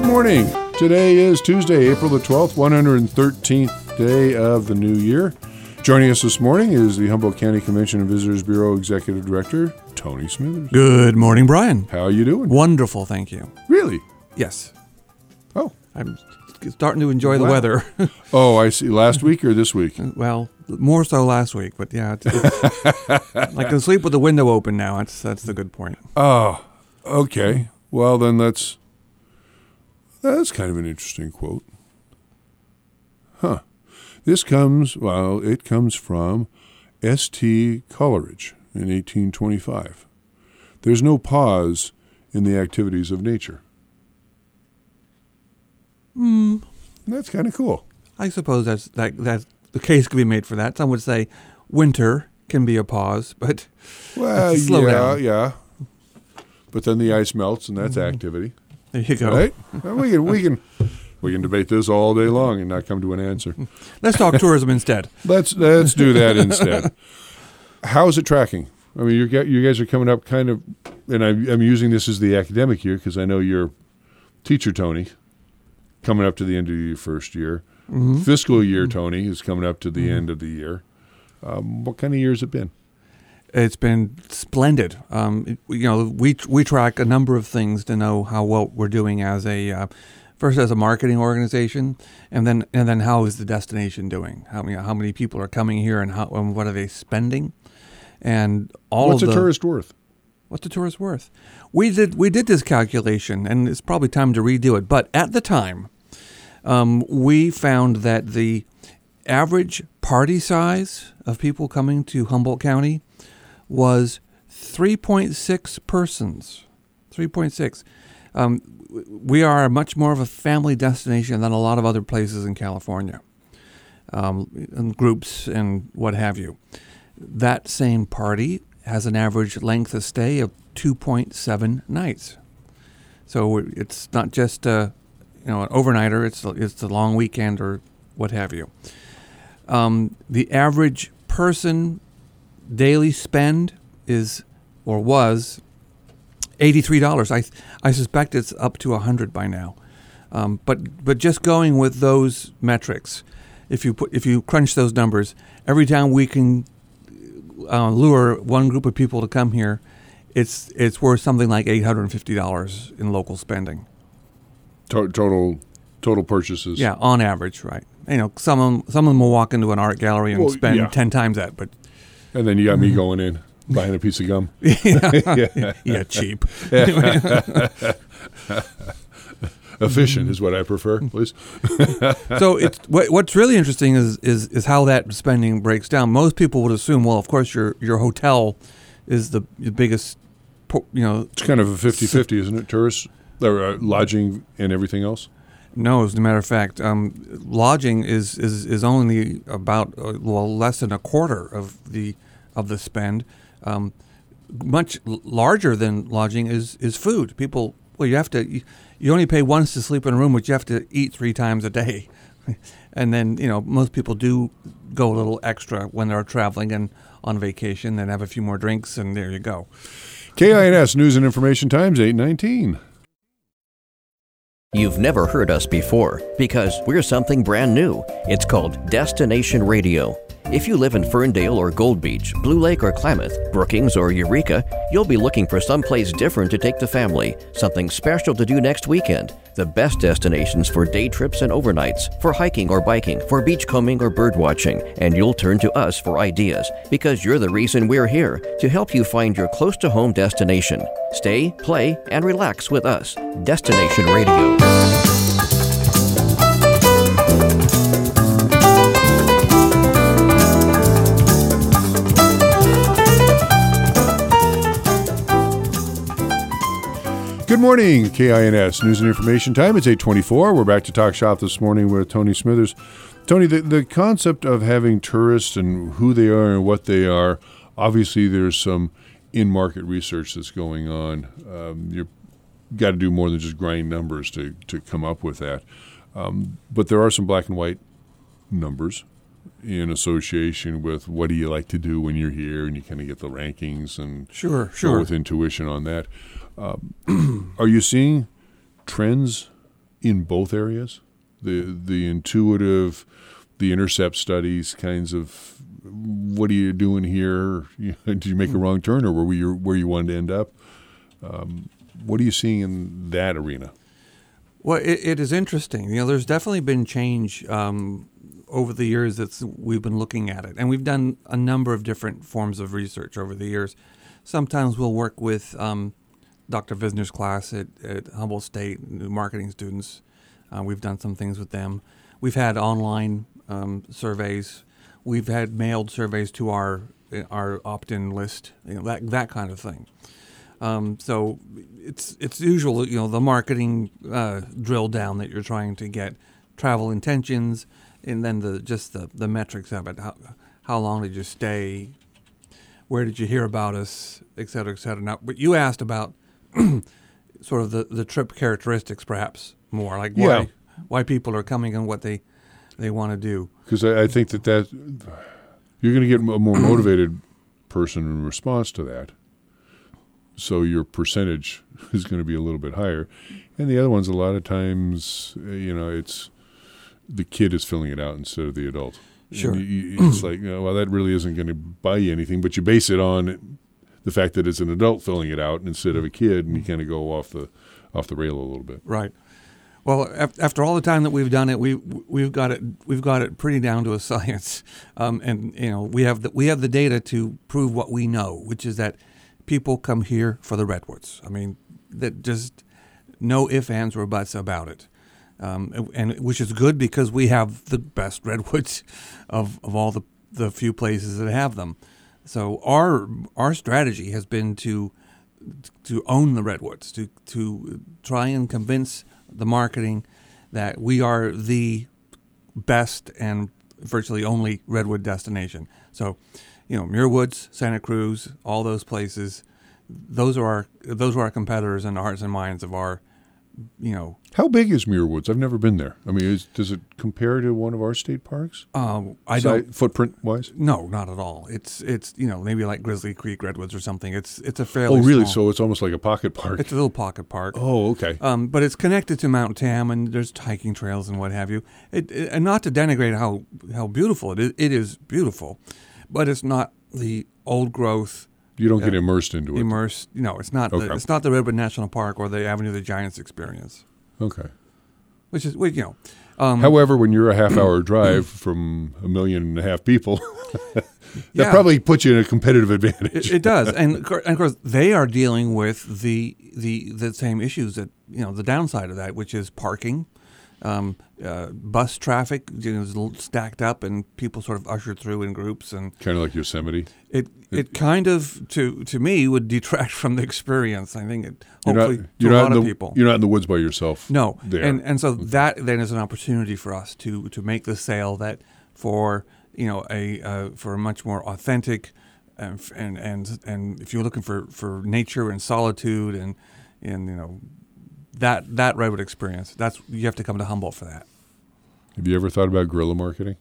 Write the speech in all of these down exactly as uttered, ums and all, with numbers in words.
Good morning. Today is Tuesday, April the twelfth, one hundred thirteenth day of the new year. Joining us this morning is the Humboldt County Convention and Visitors Bureau Executive Director, Tony Smithers. Good morning, Brian. How are you doing? Wonderful, thank you. Really? Yes. Oh. I'm starting to enjoy wow. the weather. Oh, I see. Last week or this week? Well, more so last week, but yeah. It's, it's, I can sleep with the window open now. That's, that's the good point. Oh, okay. Well, then that's... That's kind of an interesting quote. Huh. This comes, well, it comes from S T Coleridge in eighteen twenty-five. There's no pause in the activities of nature. Hmm. That's kind of cool. I suppose that's that, that the case could be made for that. Some would say winter can be a pause, but well, slow yeah, down. yeah. But then the ice melts, and that's mm-hmm. activity. There you go. Right? Well, we can we can we can debate this all day long and not come to an answer. Let's talk tourism instead. Let's let's do that instead. How is it tracking? I mean, you you guys are coming up kind of, and I'm, I'm using this as the academic year because I know you're teacher Tony, coming up to the end of your first year. Mm-hmm. Fiscal year Tony is coming up to the mm-hmm. end of the year. Um, what kind of year has it been? It's been splendid. Um, it, you know, we we track a number of things to know how well we're doing as a uh, first as a marketing organization, and then and then how is the destination doing? How many how many people are coming here, and how and what are they spending? And all what's of the, a tourist worth? What's a tourist worth? We did we did this calculation, and it's probably time to redo it. But at the time, um, we found that the average party size of people coming to Humboldt County was three point six persons, three point six. Um, we are much more of a family destination than a lot of other places in California, um, and groups and what have you. That same party has an average length of stay of two point seven nights. So it's not just a, you know, an overnighter, it's, it's a long weekend or what have you. Um, the average person daily spend is or was eighty-three dollars. I I suspect it's up to one hundred dollars by now. Um, but but just going with those metrics, if you put if you crunch those numbers, every time we can uh, lure one group of people to come here, it's it's worth something like eight hundred fifty dollars in local spending. To- total total purchases. Yeah, on average, right. You know, some of them, some of them will walk into an art gallery and well, spend yeah. ten times that, but. And then you got me going in, buying a piece of gum. yeah. yeah, cheap. Efficient is what I prefer, please. So it's what, what's really interesting is, is is how that spending breaks down. Most people would assume, well, of course, your your hotel is the, the biggest, you know. It's kind of a fifty-fifty, isn't it? Tourists, or, uh, lodging and everything else? No, as a matter of fact, um, lodging is, is, is only about uh, well less than a quarter of the of the spend. Um, much l- larger than lodging is, is food. People, well, you have to you, you only pay once to sleep in a room, but you have to eat three times a day, and then you know most people do go a little extra when they're traveling and on vacation and have a few more drinks, and there you go. K I N S News and Information Times eight nineteen. You've never heard us before because we're something brand new. It's called Destination Radio. If you live in Ferndale or Gold Beach, Blue Lake or Klamath, Brookings or Eureka, you'll be looking for someplace different to take the family, something special to do next weekend. The best destinations for day trips and overnights, for hiking or biking, for beachcombing or bird watching, and you'll turn to us for ideas because you're the reason we're here, to help you find your close-to-home destination. Stay, play, and relax with us. Destination Radio. Good morning, K I N S News and Information Time. It's eight twenty-four. We're back to Talk Shop this morning with Tony Smithers. Tony, the, the concept of having tourists and who they are and what they are, obviously there's some in-market research that's going on. Um, you've got to do more than just grind numbers to, to come up with that. Um, but there are some black and white numbers in association with what do you like to do when you're here, and you kind of get the rankings and sure, sure. go with intuition on that. Um, are you seeing trends in both areas? The the intuitive, the intercept studies kinds of, what are you doing here? Did you make a wrong turn, or were you where you wanted to end up? Um, what are you seeing in that arena? Well, it, it is interesting. You know, there's definitely been change um, over the years that we've been looking at it, and we've done a number of different forms of research over the years. Sometimes we'll work with um, Doctor Visner's class at, at Humboldt State, marketing students. Uh, we've done some things with them. We've had online um, surveys. We've had mailed surveys to our our opt-in list. You know, that that kind of thing. Um, so it's it's usual, you know, the marketing uh, drill down that you're trying to get, travel intentions, and then the just the, the metrics of it. How how long did you stay? Where did you hear about us, et cetera, et cetera. Now, but you asked about sort of the, the trip characteristics, perhaps more like why Yeah. why people are coming and what they they want to do. Because I, I think that that you're going to get a more motivated person in response to that. So your percentage is going to be a little bit higher. And the other ones, a lot of times, uh, you know, it's the kid is filling it out instead of the adult. Sure. And you, you- it's like, you know, well, that really isn't going to buy you anything, but you base it on the fact that it's an adult filling it out instead of a kid, and you kind of go off the off the rail a little bit. Right. Well, af- after all the time that we've done it, we we've got it we've got it pretty down to a science, um, and you know we have the we have the data to prove what we know, which is that people come here for the redwoods. I mean, that just no ifs, ands, or buts about it, um, and which is good because we have the best redwoods of, of all the, the few places that have them. So our our strategy has been to to own the redwoods, to to try and convince the marketing that we are the best and virtually only redwood destination. So, you know, Muir Woods, Santa Cruz, all those places, those are our those are our competitors in the hearts and minds of our, you know. How big is Muir Woods? I've never been there. I mean, is, does it compare to one of our state parks? Um, I Si- don't. Footprint-wise? No, not at all. It's it's you know maybe like Grizzly Creek Redwoods or something. It's it's a fairly Oh, really? small- So it's almost like a pocket park. it's a little pocket park. Oh, okay. Um, but it's connected to Mount Tam, and there's hiking trails and what have you. It, it, and not to denigrate how, how beautiful it is. It is beautiful, but it's not the old growth You don't get Yeah. immersed into it. immersed. You know, it's not the, Okay. it's not the Redwood National Park or the Avenue of the Giants experience, Okay. which is well, you know. Um, However, when you're a half-hour drive from a million and a half people, that Yeah. probably puts you in a competitive advantage. It, it does, and of cour- and of course they are dealing with the the the same issues that you know the downside of that, which is parking, um, uh, bus traffic, you know, is l- stacked up, and people sort of ushered through in groups, and Kind of like Yosemite. it it kind of to to me would detract from the experience. I think it You're hopefully not, to you're a not lot in of the, people. You're not in the woods by yourself. No, there. and and so that then is an opportunity for us to to make the sale that for you know a uh, for a much more authentic, and f- and and and if you're looking for, for nature and solitude and and you know that that redwood experience, that's you have to come to Humboldt for that. Have you ever thought about guerrilla marketing?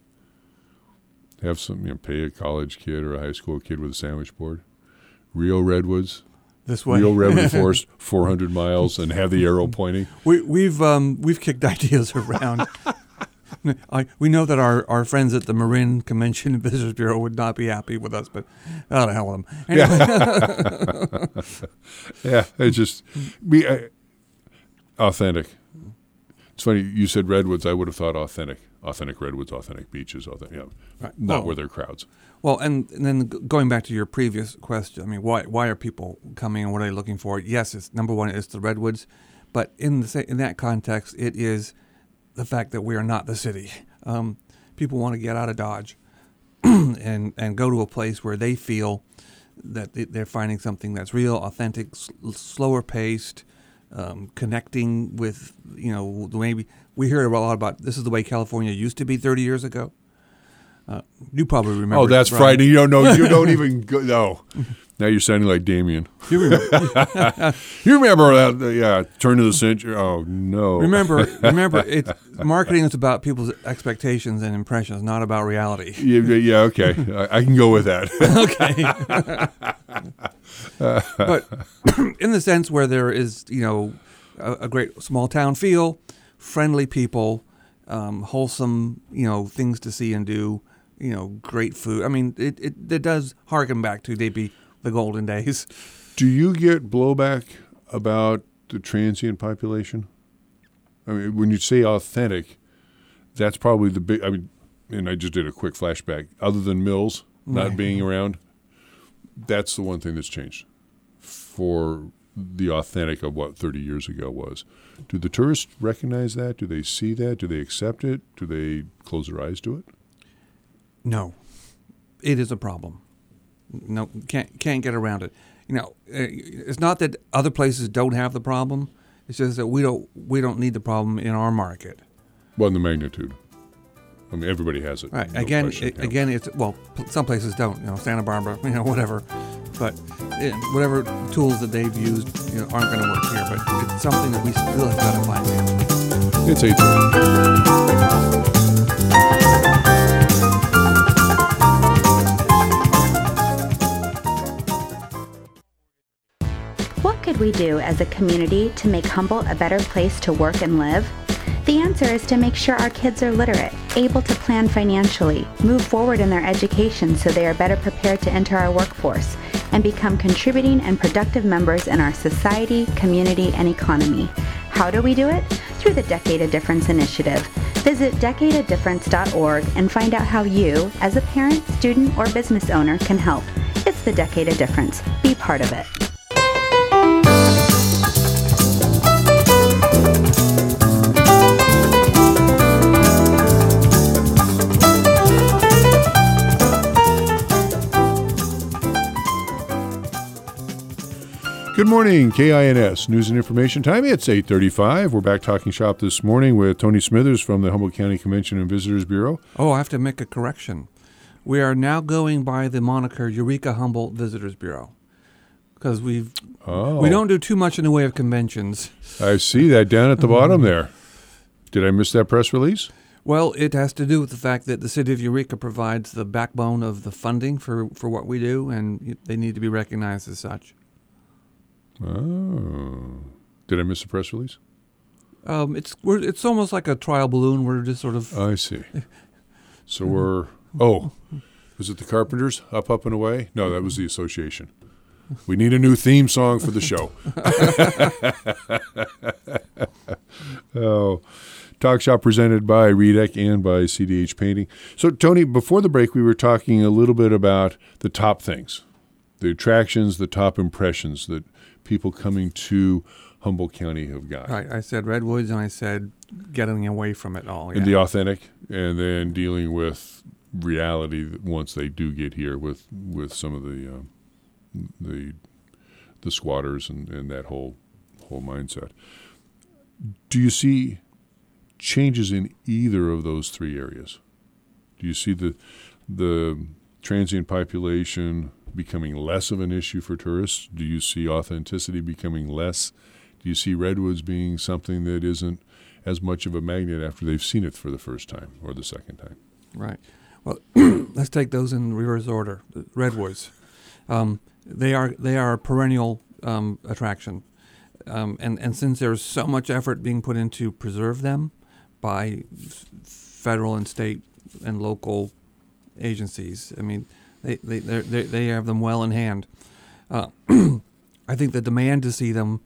Have some, you know, pay a college kid or a high school kid with a sandwich board. Real redwoods, This way, real redwood forest, four hundred miles, and have the arrow pointing. we we've um we've kicked ideas around. I, we know that our, our friends at the Marin Convention and Visitors Bureau would not be happy with us, but oh, the hell with them. Anyway, Yeah, it's just be uh, authentic. It's funny you said redwoods. I would have thought authentic, authentic redwoods, authentic beaches, authentic, you know, Right. not Well- where there are crowds. well, and, and then g- going back to your previous question, I mean, why why are people coming and what are they looking for? Yes, it's number one, it's the redwoods, but in the sa- in that context, it is the fact that we are not the city. Um, people want to get out of Dodge and and go to a place where they feel that they- they're finding something that's real, authentic, s- slower paced, um, connecting with you know the way we we hear a lot about. This is the way California used to be thirty years ago. Uh, you probably remember. Oh, that's Brian. frightening. You don't know. You don't even go. No. Now you're sounding like Damien. You remember, You remember that? uh, Yeah, turn of the century. Oh no. remember, remember. It marketing is about people's expectations and impressions, not about reality. Yeah, yeah, okay. I, I can go with that. But in the sense where there is, you know, a, a great small town feel, friendly people, um, wholesome, you know, things to see and do, you know, great food. I mean, it, it, it does harken back to maybe the golden days. Do you get blowback about the transient population? I mean, when you say authentic, that's probably the big, I mean, and I just did a quick flashback. Other than Mills not Right. being around, that's the one thing that's changed for the authentic of what thirty years ago was. Do the tourists recognize that? Do they see that? Do they accept it? Do they close their eyes to it? No, it is a problem. No, can't can't get around it. You know, it's not that other places don't have the problem. It's just that we don't we don't need the problem in our market. Well, in the magnitude. I mean, everybody has it. Right. No again, question, it, yeah. again, it's well, p- some places don't. You know, Santa Barbara, you know, whatever. But eh, whatever tools that they've used, you know, aren't going to work here. But it's something that we still have got to find out. It's eight thirty. What could we do as a community to make Humboldt a better place to work and live? The answer is to make sure our kids are literate, able to plan financially, move forward in their education so they are better prepared to enter our workforce, and become contributing and productive members in our society, community, and economy. How do we do it? Through the Decade of Difference initiative. Visit decade of difference dot org and find out how you, as a parent, student, or business owner, can help. It's the Decade of Difference. Be part of it. Good morning, K I N S News and Information Time. It's eight thirty-five. We're back talking shop this morning with Tony Smithers from the Humboldt County Convention and Visitors Bureau. Oh, I have to make a correction. We are now going by the moniker Eureka Humboldt Visitors Bureau because we've Oh, we don't do too much in the way of conventions. I see that down at the bottom there. Did I miss that press release? Well, it has to do with the fact that the city of Eureka provides the backbone of the funding for, for what we do, and they need to be recognized as such. Oh. Did I miss the press release? Um, it's we're, it's almost like a trial balloon. We're just sort of I see. So we're, oh, was it the Carpenters, Up, Up, and Away? No, that was the association. We need a new theme song for the show. Oh, Talk Shop presented by R E D E C and by C D H Painting. So, Tony, before the break, we were talking a little bit about the top things, the attractions, the top impressions that people coming to Humboldt County have got. right. I said redwoods, and I said getting away from it all. And Yeah. the authentic, and then dealing with reality once they do get here with, with some of the um, the the squatters and, and that whole whole mindset. Do you see changes in either of those three areas? Do you see the the transient population becoming less of an issue for tourists? Do you see authenticity becoming less? Do you see redwoods being something that isn't as much of a magnet after they've seen it for the first time or the second time? Right. Well, let's take those in reverse order. The redwoods, um, they are they are a perennial um, attraction, um, and and since there's so much effort being put into preserve them by f- federal and state and local agencies, I mean, they they they they have them well in hand. Uh, I think the demand to see them.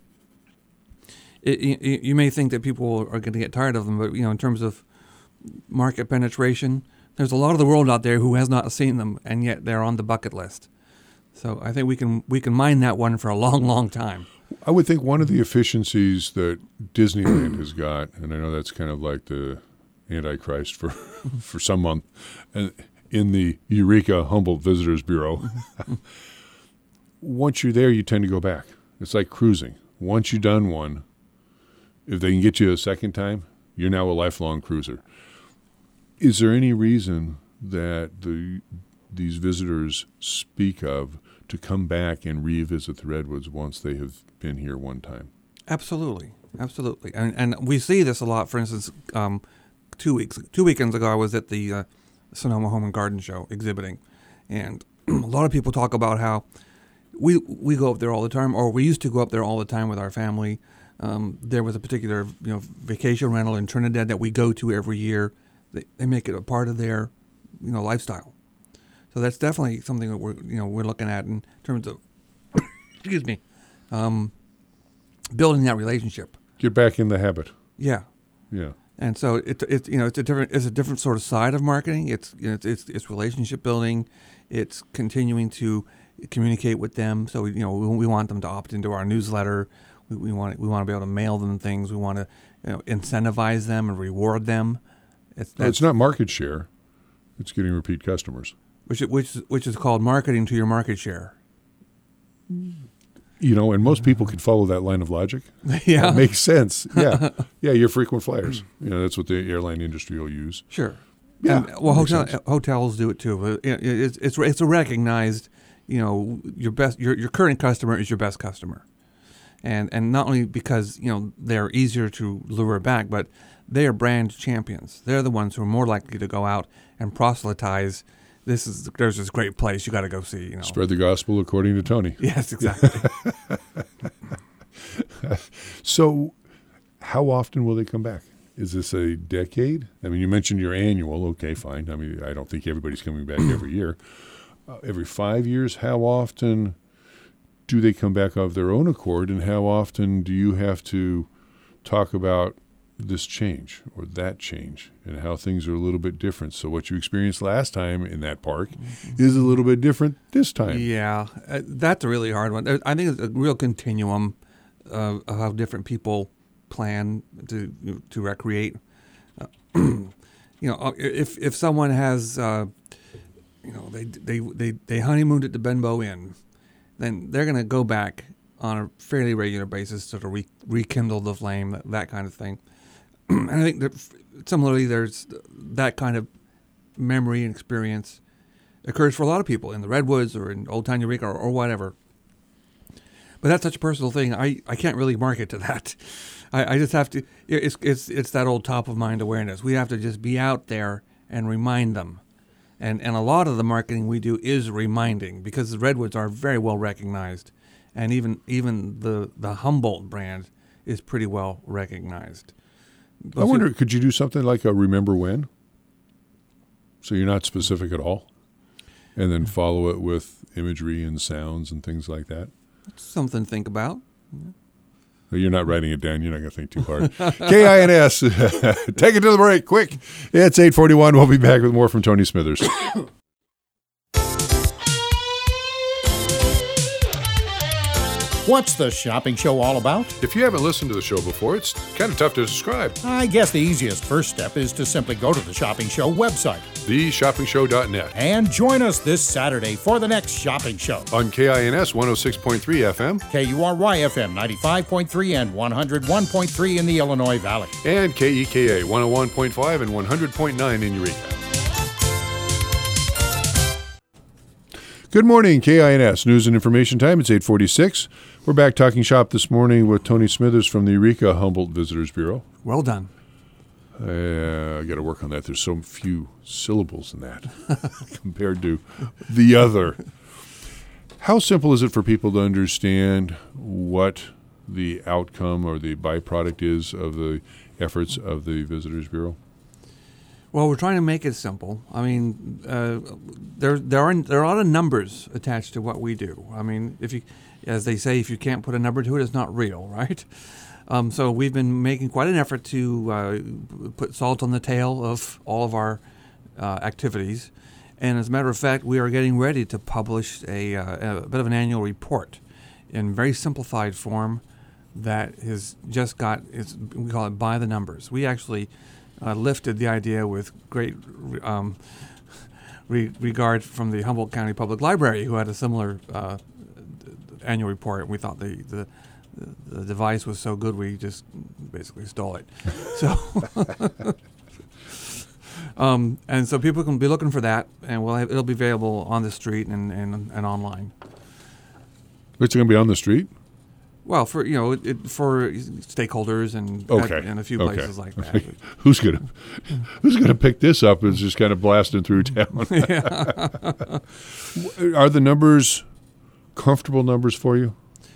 It, you, you may think that people are going to get tired of them, but you know, in terms of market penetration, there's a lot of the world out there who has not seen them, and yet they're on the bucket list. So I think we can we can mine that one for a long, long time. I would think one of the efficiencies that Disneyland has got, and I know that's kind of like the Antichrist for for some month, and in the Eureka Humboldt Visitors Bureau, once you're there, you tend to go back. It's like cruising. Once you've done one, if they can get you a second time, you're now a lifelong cruiser. Is there any reason that the these visitors speak of to come back and revisit the redwoods once they have been here one time? Absolutely, absolutely, and and we see this a lot. For instance, um, two weeks two weekends ago, I was at the uh, Sonoma Home and Garden Show exhibiting, and a lot of people talk about how we we go up there all the time, or we used to go up there all the time with our family. Um, there was a particular you know vacation rental in Trinidad that we go to every year. They, they make it a part of their you know lifestyle. So that's definitely something that we're you know we're looking at in terms of excuse me, um, building that relationship. Get back in the habit. Yeah. Yeah. And so it it you know it's a different it's a different sort of side of marketing. It's you know it's it's, it's relationship building. It's continuing to communicate with them. So we, you know we, we want them to opt into our newsletter. We, we want we want to be able to mail them things. We want to you know, incentivize them and reward them. It's, Well, it's not market share; it's getting repeat customers. which is- which is- which is called marketing to your market share. You know, and most people can follow that line of logic. Yeah, It makes sense. Yeah, yeah. You're frequent flyers. You know, that's what the airline industry will use. sure. Yeah, And, well, makes hotel, sense. hotels do it too. But it, it's it's it's a recognized. You know, your best your your current customer is your best customer, and and not only because you know they're easier to lure back, but they are brand champions. They're the ones who are more likely to go out and proselytize. This is there's this great place you got to go see. You know, Spread the gospel according to Tony. yes, exactly. So, how often will they come back? Is this a decade? I mean, you mentioned your annual. Okay, fine. I mean, I don't think everybody's coming back every year. Uh, every five years, how often do they come back of their own accord, and how often do you have to talk about this change or that change and how things are a little bit different? So what you experienced last time in that park is a little bit different this time. Yeah, uh, that's a really hard one. There- I think it's a real continuum uh, of how different people plan to to recreate. Uh, you know, uh, if if someone has, uh, you know, they they they they honeymooned at the Benbow Inn, then they're going to go back on a fairly regular basis to sort of re- rekindle the flame, that, that kind of thing. And I think that f- similarly, there's that kind of memory and experience occurs for a lot of people in the Redwoods or in Old Town Eureka or, or whatever. But that's such a personal thing. I, I can't really market to that. I, I just have to. It's it's it's that old top of mind awareness. We have to just be out there and remind them. And and a lot of the marketing we do is reminding because the Redwoods are very well recognized, and even even the the Humboldt brand is pretty well recognized. I wonder, could you do something like a remember when? So you're not specific at all? And then follow it with imagery and sounds and things like that? Something to think about. You're not writing it down. You're not going to think too hard. K I N S. Take it to the break, quick. It's eight forty-one. We'll be back with more from Tony Smithers. What's the shopping show all about? If you haven't listened to the show before, it's kind of tough to describe. I guess the easiest first step is to simply go to the Shopping Show website the shopping show dot net. and join us this Saturday for the next shopping show. On K I N S one oh six point three F M K U R Y F M ninety-five point three and one oh one point three in the Illinois Valley. and K E K A one oh one point five and one hundred point nine in Eureka. Good morning, K I N S News and Information Time. It's eight forty-six. We're back talking shop this morning with Tony Smithers from the Eureka Humboldt Visitors Bureau. Well done. Uh, I got to work on that. There's so few syllables in that compared to the other. How simple is it for people to understand what the outcome or the byproduct is of the efforts of the Visitors Bureau? Well, we're trying to make it simple. I mean, uh, there there are there are a lot of numbers attached to what we do. I mean, if you, as they say, if you can't put a number to it, it's not real, right? Um, so we've been making quite an effort to uh, put salt on the tail of all of our uh, activities, and as a matter of fact, we are getting ready to publish a, uh, a bit of an annual report in very simplified form that has just got it's we call it by the numbers. We actually. Uh, lifted the idea with great um, re- regard from the Humboldt County Public Library, who had a similar uh, annual report. We thought the, the the device was so good, we just basically stole it. So, um, and so people can be looking for that, and we'll have, it'll be available on the street and and, and online. It's going to be on the street? Well, for you know, it, it, for stakeholders and Okay. and a few Okay. places like that. who's gonna Who's gonna pick this up? It's just kind of blasting through town. Are the numbers comfortable numbers for you?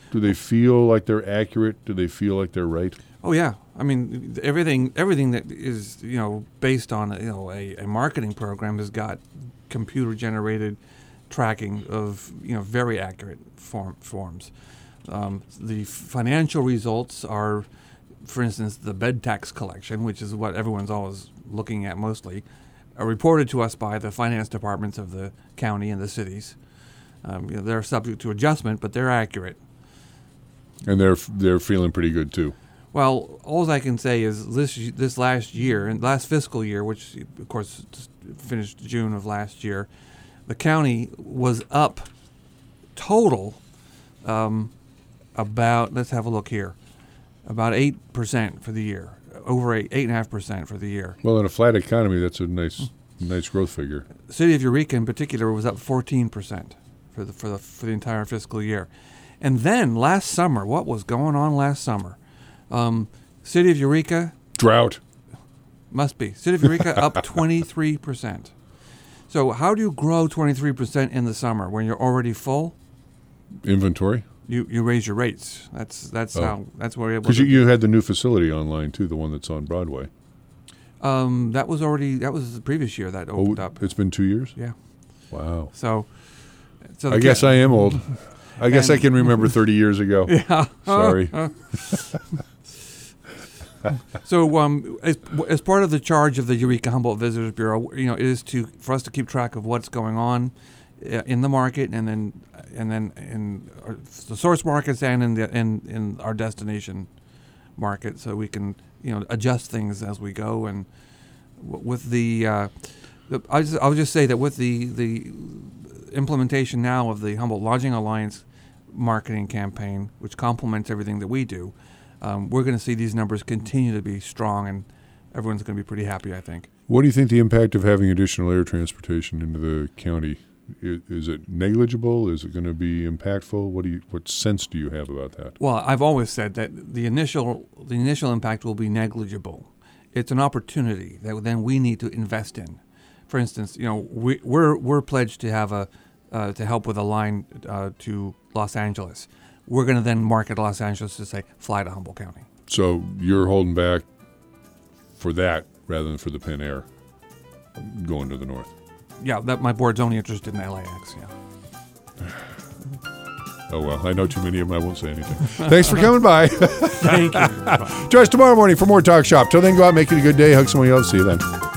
Do they feel like they're accurate? Do they feel like they're right? Oh yeah, I mean everything everything that is you know based on you know a, a marketing program has got computer generated tracking of you know very accurate form, forms. Um, the financial results are, for instance, the bed tax collection, which is what everyone's always looking at mostly, are reported to us by the finance departments of the county and the cities. Um, you know, they're subject to adjustment, but they're accurate. And they're they're feeling pretty good too. Well, all I can say is this this last year, and last fiscal year, which of course finished June of last year, the county was up total um, about, let's have a look here, about eight percent for the year, over eight, eight point five percent for the year. Well, in a flat economy, that's a nice nice growth figure. The city of Eureka in particular was up fourteen percent for the, for the, for the entire fiscal year. And then last summer, what was going on last summer? Um, City of Eureka. Drought. Must be. City of Eureka up twenty-three percent. So how do you grow twenty-three percent in the summer when you're already full? Inventory. You you raise your rates. That's that's Oh. how that's where we're able. Because to you, you had the new facility online too, the one that's on Broadway. Um, that was already that was the previous year that opened Oh, up. it's been two years. Yeah. Wow. So. So I the guess ca- I am old. I guess And- I can remember thirty years ago. Yeah. Sorry. So, um, as, as part of the charge of the Eureka Humboldt Visitors Bureau, you know, it is to for us to keep track of what's going on uh, in the market, and then and then in our, the source markets and in the in, in our destination market, so we can you know adjust things as we go. And w- with the, uh, the I just, I'll just say that with the the implementation now of the Humboldt Lodging Alliance marketing campaign, which complements everything that we do. Um, we're going to see these numbers continue to be strong, and everyone's going to be pretty happy, I think. What do you think the impact of having additional air transportation into the county? Is, is it negligible? Is it going to be impactful? What do you? What sense do you have about that? Well, I've always said that the initial the initial impact will be negligible. It's an opportunity that then we need to invest in. For instance, you know, we, we're we're pledged to have a uh, to help with a line uh, to Los Angeles. We're going to then market Los Angeles to say, fly to Humboldt County. So you're holding back for that rather than for the Penn Air going to the north. Yeah, that my board's only interested in L A X, yeah. Oh, well, I know too many of them. I won't say anything. Thanks for coming by. Thank you. Join us tomorrow morning for more Talk Shop. Till then, go out, make it a good day. Hug someone you love. See you then.